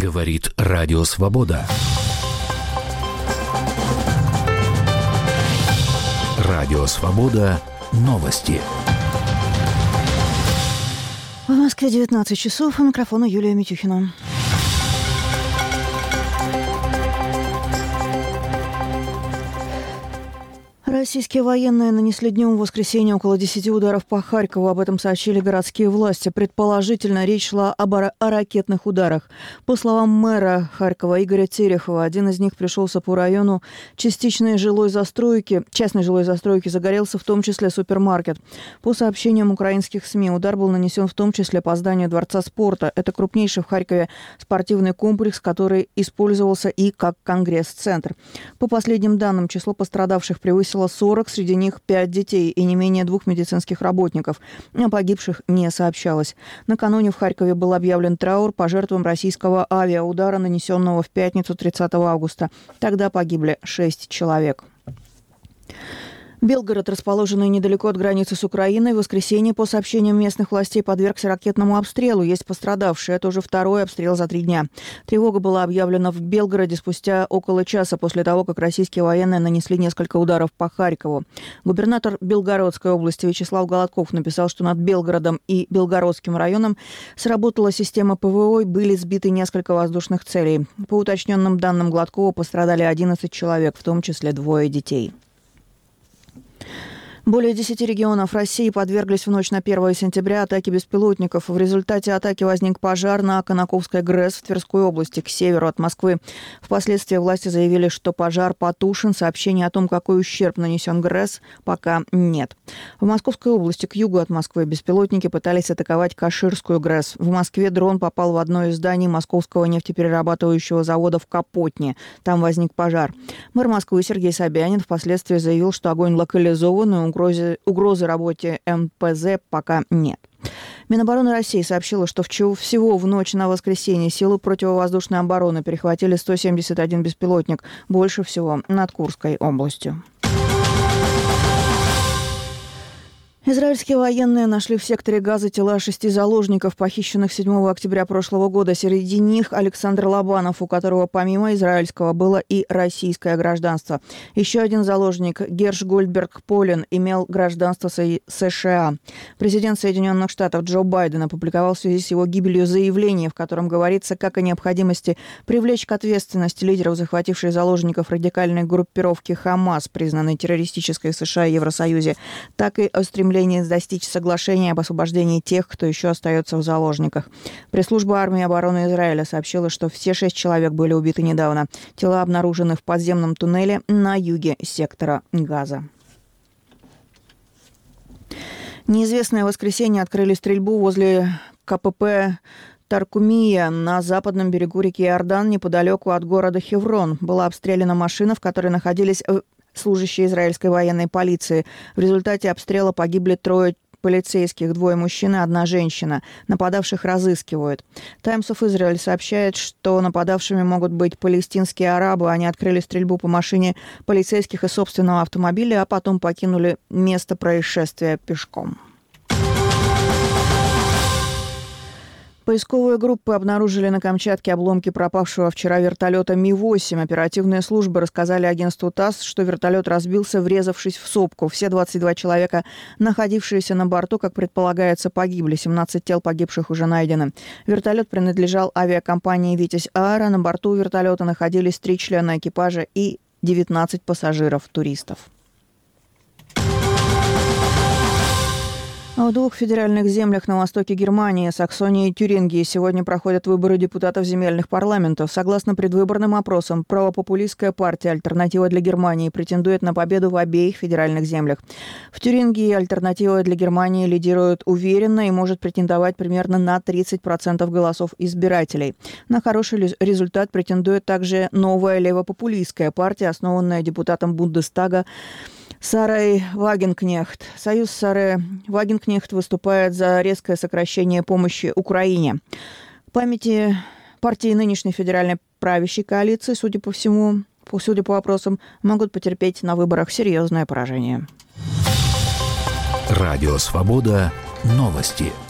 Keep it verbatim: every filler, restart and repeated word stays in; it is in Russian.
Говорит Радио Свобода. Радио Свобода. Новости. В Москве девятнадцать часов. У микрофона Юлия Митюхина. Российские военные нанесли днем в воскресенье около десяти ударов по Харькову. Об этом сообщили городские власти. Предположительно, речь шла об о ракетных ударах. По словам мэра Харькова Игоря Терехова, один из них пришелся по району частичной жилой застройки. Частной жилой застройки загорелся в том числе супермаркет. По сообщениям украинских СМИ, удар был нанесен в том числе по зданию Дворца спорта. Это крупнейший в Харькове спортивный комплекс, который использовался и как конгресс-центр. По последним данным, число пострадавших превысило сорок, среди них пять детей и не менее двух медицинских работников. О погибших не сообщалось. Накануне в Харькове был объявлен траур по жертвам российского авиаудара, нанесенного в пятницу тридцатого августа. Тогда погибли шесть человек. Белгород, расположенный недалеко от границы с Украиной, в воскресенье, по сообщениям местных властей, подвергся ракетному обстрелу. Есть пострадавшие. Это уже второй обстрел за три дня. Тревога была объявлена в Белгороде спустя около часа после того, как российские военные нанесли несколько ударов по Харькову. Губернатор Белгородской области Вячеслав Голодков написал, что над Белгородом и Белгородским районом сработала система ПВО и были сбиты несколько воздушных целей. По уточненным данным Голодкова, пострадали одиннадцать человек, в том числе двое детей. Более десяти регионов России подверглись в ночь на первое сентября атаке беспилотников. В результате атаки возник пожар на Конаковской ГРЭС в Тверской области, к северу от Москвы. Впоследствии власти заявили, что пожар потушен. Сообщений о том, какой ущерб нанесен ГРЭС, пока нет. В Московской области, к югу от Москвы, беспилотники пытались атаковать Каширскую ГРЭС. В Москве дрон попал в одно из зданий Московского нефтеперерабатывающего завода в Капотне. Там возник пожар. Мэр Москвы Сергей Собянин впоследствии заявил, что огонь локализован, и Угрозы, угрозы работе эм пэ зэ пока нет. Минобороны России сообщила, что всего в ночь на воскресенье силы противовоздушной обороны перехватили сто семьдесят один беспилотник, больше всего над Курской областью. Израильские военные нашли в секторе Газа тела шести заложников, похищенных седьмого октября прошлого года. Среди них Александр Лобанов, у которого помимо израильского было и российское гражданство. Еще один заложник, Герш Гольдберг Полин, имел гражданство США. Президент Соединенных Штатов Джо Байден опубликовал в связи с его гибелью заявление, в котором говорится как о необходимости привлечь к ответственности лидеров, захвативших заложников радикальной группировки Хамас, признанной террористической в США и Евросоюзе, так и о стремлении достичь соглашения об освобождении тех, кто еще остается в заложниках. Пресс-служба армии обороны Израиля сообщила, что все шесть человек были убиты недавно. Тела обнаружены в подземном туннеле на юге сектора Газа. Неизвестные в воскресенье открыли стрельбу возле ка пэ пэ Таркумия на западном берегу реки Иордан, неподалеку от города Хеврон. Была обстреляна машина, в которой находились служащие израильской военной полиции. В результате обстрела погибли трое полицейских, двое мужчин и одна женщина. Нападавших разыскивают. Times of Israel сообщает, что нападавшими могут быть палестинские арабы. Они открыли стрельбу по машине полицейских из собственного автомобиля, а потом покинули место происшествия пешком. Поисковые группы обнаружили на Камчатке обломки пропавшего вчера вертолета Ми восемь. Оперативные службы рассказали агентству ТАСС, что вертолет разбился, врезавшись в сопку. Все двадцать два человека, находившиеся на борту, как предполагается, погибли. семнадцать тел погибших уже найдены. Вертолет принадлежал авиакомпании «Витязь Аэро». На борту вертолета находились три члена экипажа и девятнадцать пассажиров-туристов. В двух федеральных землях на востоке Германии, Саксонии и Тюрингии, сегодня проходят выборы депутатов земельных парламентов. Согласно предвыборным опросам, правопопулистская партия «Альтернатива для Германии» претендует на победу в обеих федеральных землях. В Тюрингии «Альтернатива для Германии» лидирует уверенно и может претендовать примерно на тридцать процентов голосов избирателей. На хороший результат претендует также новая левопопулистская партия, основанная депутатом Бундестага Сарой Вагенкнехт. Союз Сары Вагенкнехт выступает за резкое сокращение помощи Украине. Памяти партии нынешней федеральной правящей коалиции, судя по всему, судя по вопросам, могут потерпеть на выборах серьезное поражение. Радио Свобода. Новости.